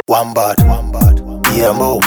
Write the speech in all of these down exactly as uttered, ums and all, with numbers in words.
One bad, one bad, E M O.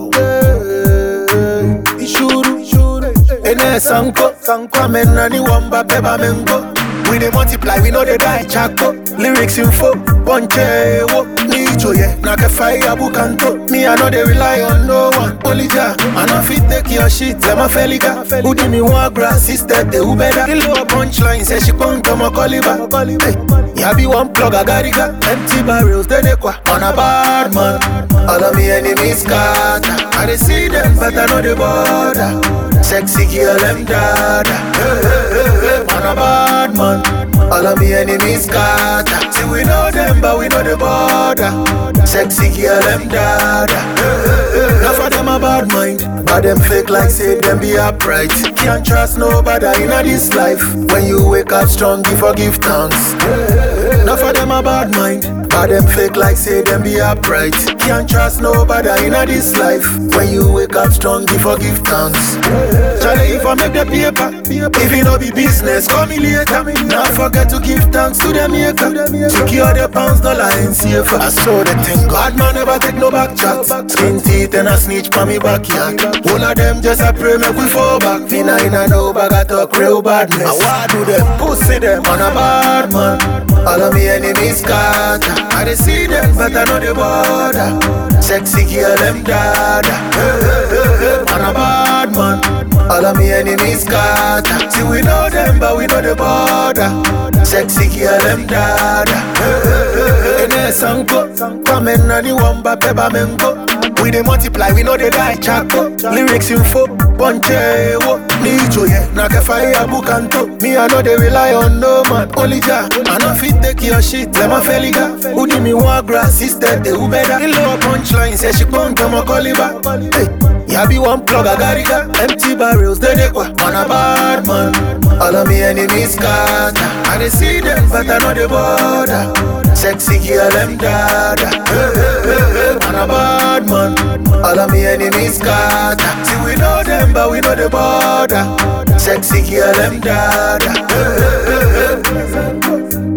Ishuru, ishuru. Ene sanko, sanko. Amena ni wamba peba mengo. We dey multiply, we know they die. Chako, lyrics info, ponche wo. Ni joye, na ke fire bukanto. Me I know they rely on no one. Only Jah, I know fit take your shit. Lema feliga, who di me one grass instead the who better. Kill a punchline, say she punk to my caliber. Hey, ya be one plug a gariga. Empty barrels, they dey kwa on a bad man. All of me enemies scatter. I dey see them, but I know the border. Sexy girl, them dada. Hey, hey, hey, hey. On a bad man. All of me enemies scatter. See we know them, but we know the border. Sexy girl, them dada. Hey, hey, hey. Enough of them a bad mind, but them fake like say them be upright. Can't trust nobody in this life. When you wake up strong, you forgive thanks. Enough of them a bad mind, but them fake like say them be upright. Can't trust nobody in this life. When you wake up strong, you forgive thanks. Charlie, if I make the paper, if it no be business, call me later. Not forget to give thanks to the maker. Secure the pounds, dollar and safer. I saw the thing. God man never take no back chat. Skin teeth and a snitch for me backyard. All of them just a pray make we fall back. Me nah in a no bag I talk real badness. I want do them, pussy them on a bad man. All of me enemies scatter. I dey see them, but I know the border. Sexy girl, them dada. Hey, hey, hey, hey. On a bad man. All of me enemies scatter. See we know them, but we know the border. Sexy girl, them dada. Hey, hey, hey, hey. Ene sanko, come in and you wamba peba mengo. We dey multiply, we know they die. Chako, lyrics info, ponche wo. Ni joye, na ke fire bukanto. Me I know they rely on no man. Only Jah, I know fit take your shit. Lema feliga, who di me one grass instead the who better. Kill a punchline, say she punk to my caliber. Hey, ya be one plug a gariga. Empty barrels, they dey kwa on a bad man. All of me enemies scatter. I dey see them, but I know the border. Sexy girl, them dada. Hey, hey, hey, hey. On a bad man. All of me enemies scatter. See we know them, but we know the border. Sexy girl, them dada. Hey, hey, hey, hey.